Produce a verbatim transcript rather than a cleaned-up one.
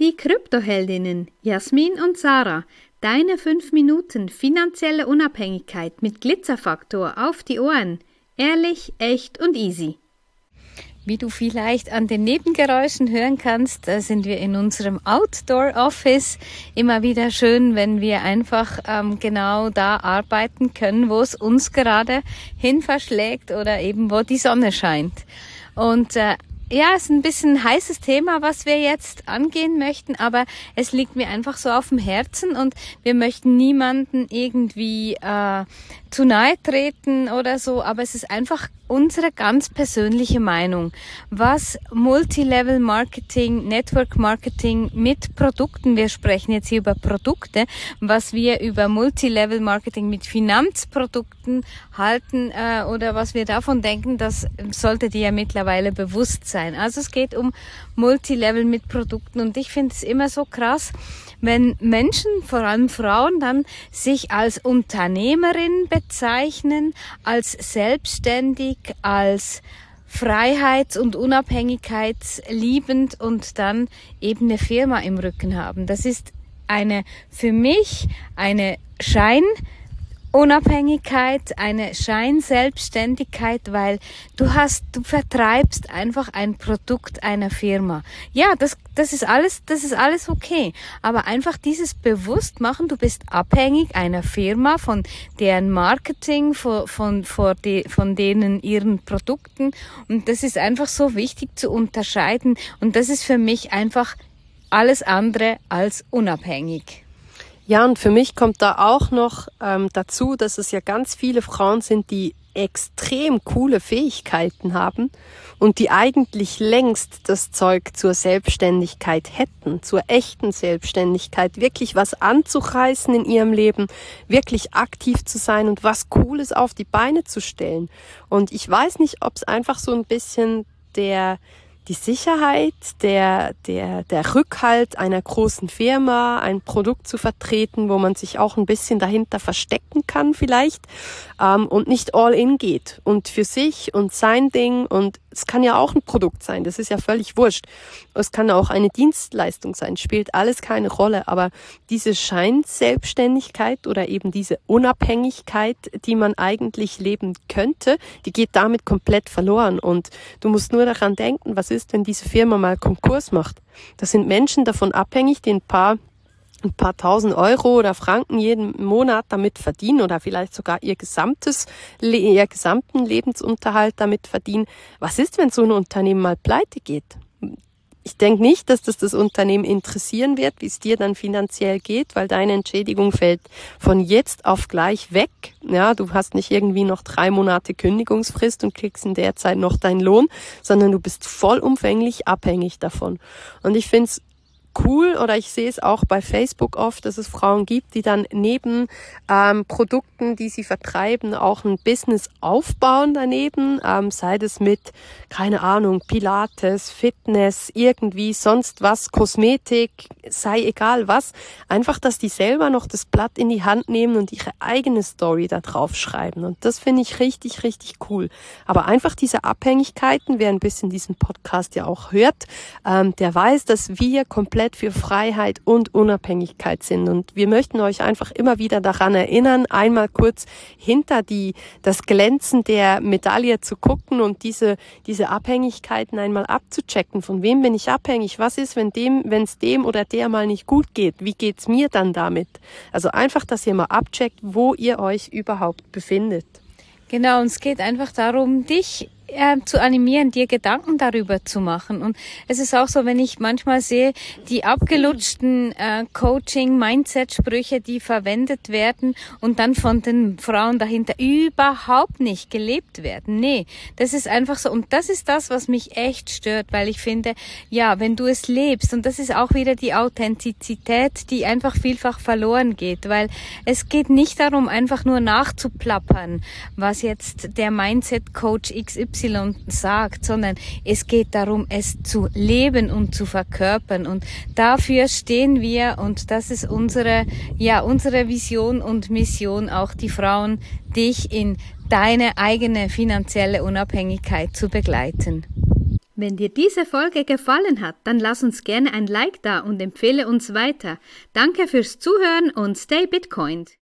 Die Kryptoheldinnen Jasmin und Sarah. Deine fünf Minuten finanzielle Unabhängigkeit mit Glitzerfaktor auf die Ohren. Ehrlich, echt und easy. Wie du vielleicht an den Nebengeräuschen hören kannst, da sind wir in unserem Outdoor-Office. Immer wieder schön, wenn wir einfach ähm, genau da arbeiten können, wo es uns gerade hin verschlägt oder eben wo die Sonne scheint. Und äh, ja, es ist ein bisschen ein heißes Thema, was wir jetzt angehen möchten, aber es liegt mir einfach so auf dem Herzen und wir möchten niemanden irgendwie äh, zu nahe treten oder so, aber es ist einfach unsere ganz persönliche Meinung, was Multilevel Marketing, Network Marketing mit Produkten, wir sprechen jetzt hier über Produkte, was wir über Multilevel Marketing mit Finanzprodukten halten äh, oder was wir davon denken, das sollte dir ja mittlerweile bewusst sein. Also es geht um Multilevel mit Produkten und ich finde es immer so krass, wenn Menschen, vor allem Frauen, dann sich als Unternehmerin bezeichnen, als selbstständig, als freiheits- und unabhängigkeitsliebend und dann eben eine Firma im Rücken haben. Das ist eine, für mich, eine Schein- Unabhängigkeit, eine Scheinselbstständigkeit, weil du hast, du vertreibst einfach ein Produkt einer Firma. Ja, das, das ist alles, das ist alles okay. Aber einfach dieses Bewusstmachen, du bist abhängig einer Firma von deren Marketing, von, von, von, de, von denen ihren Produkten. Und das ist einfach so wichtig zu unterscheiden. Und das ist für mich einfach alles andere als unabhängig. Ja, und für mich kommt da auch noch ähm, dazu, dass es ja ganz viele Frauen sind, die extrem coole Fähigkeiten haben und die eigentlich längst das Zeug zur Selbstständigkeit hätten, zur echten Selbstständigkeit, wirklich was anzureißen in ihrem Leben, wirklich aktiv zu sein und was Cooles auf die Beine zu stellen. Und ich weiß nicht, ob es einfach so ein bisschen der die Sicherheit, der, der, der Rückhalt einer großen Firma, ein Produkt zu vertreten, wo man sich auch ein bisschen dahinter verstecken kann vielleicht, ähm, und nicht all in geht und für sich und sein Ding, und es kann ja auch ein Produkt sein, das ist ja völlig wurscht. Es kann auch eine Dienstleistung sein, spielt alles keine Rolle, aber diese Scheinselbstständigkeit oder eben diese Unabhängigkeit, die man eigentlich leben könnte, die geht damit komplett verloren, und du musst nur daran denken, was ist, wenn diese Firma mal Konkurs macht. Da sind Menschen davon abhängig, die ein paar ein paar tausend Euro oder Franken jeden Monat damit verdienen oder vielleicht sogar ihr gesamtes, ihr gesamten Lebensunterhalt damit verdienen. Was ist, wenn so ein Unternehmen mal pleite geht? Ich denke nicht, dass das das Unternehmen interessieren wird, wie es dir dann finanziell geht, weil deine Entschädigung fällt von jetzt auf gleich weg. Ja, du hast nicht irgendwie noch drei Monate Kündigungsfrist und kriegst in der Zeit noch deinen Lohn, sondern du bist vollumfänglich abhängig davon. Und ich finde es cool, oder ich sehe es auch bei Facebook oft, dass es Frauen gibt, die dann neben ähm, Produkten, die sie vertreiben, auch ein Business aufbauen daneben, ähm, sei das mit, keine Ahnung, Pilates, Fitness, irgendwie sonst was, Kosmetik, sei egal was, einfach, dass die selber noch das Blatt in die Hand nehmen und ihre eigene Story da drauf schreiben, und das finde ich richtig, richtig cool. Aber einfach diese Abhängigkeiten, wer ein bisschen diesen Podcast ja auch hört, ähm, der weiß, dass wir komplett für Freiheit und Unabhängigkeit sind. Und wir möchten euch einfach immer wieder daran erinnern, einmal kurz hinter die, das Glänzen der Medaille zu gucken und diese, diese Abhängigkeiten einmal abzuchecken. Von wem bin ich abhängig? Was ist, wenn dem, wenn es dem oder der mal nicht gut geht? Wie geht's mir dann damit? Also einfach, dass ihr mal abcheckt, wo ihr euch überhaupt befindet. Genau, und es geht einfach darum, dich äh, zu animieren, dir Gedanken darüber zu machen. Und es ist auch so, wenn ich manchmal sehe, die abgelutschten äh, Coaching-Mindset-Sprüche, die verwendet werden und dann von den Frauen dahinter überhaupt nicht gelebt werden. Nee, das ist einfach so. Und das ist das, was mich echt stört, weil ich finde, ja, wenn du es lebst, und das ist auch wieder die Authentizität, die einfach vielfach verloren geht, weil es geht nicht darum, einfach nur nachzuplappern, was jetzt der Mindset-Coach X Y sagt, sondern es geht darum, es zu leben und zu verkörpern, und dafür stehen wir, und das ist unsere, ja, unsere Vision und Mission, auch die Frauen, dich in deine eigene finanzielle Unabhängigkeit zu begleiten. Wenn dir diese Folge gefallen hat, dann lass uns gerne ein Like da und empfehle uns weiter. Danke fürs Zuhören und stay Bitcoined!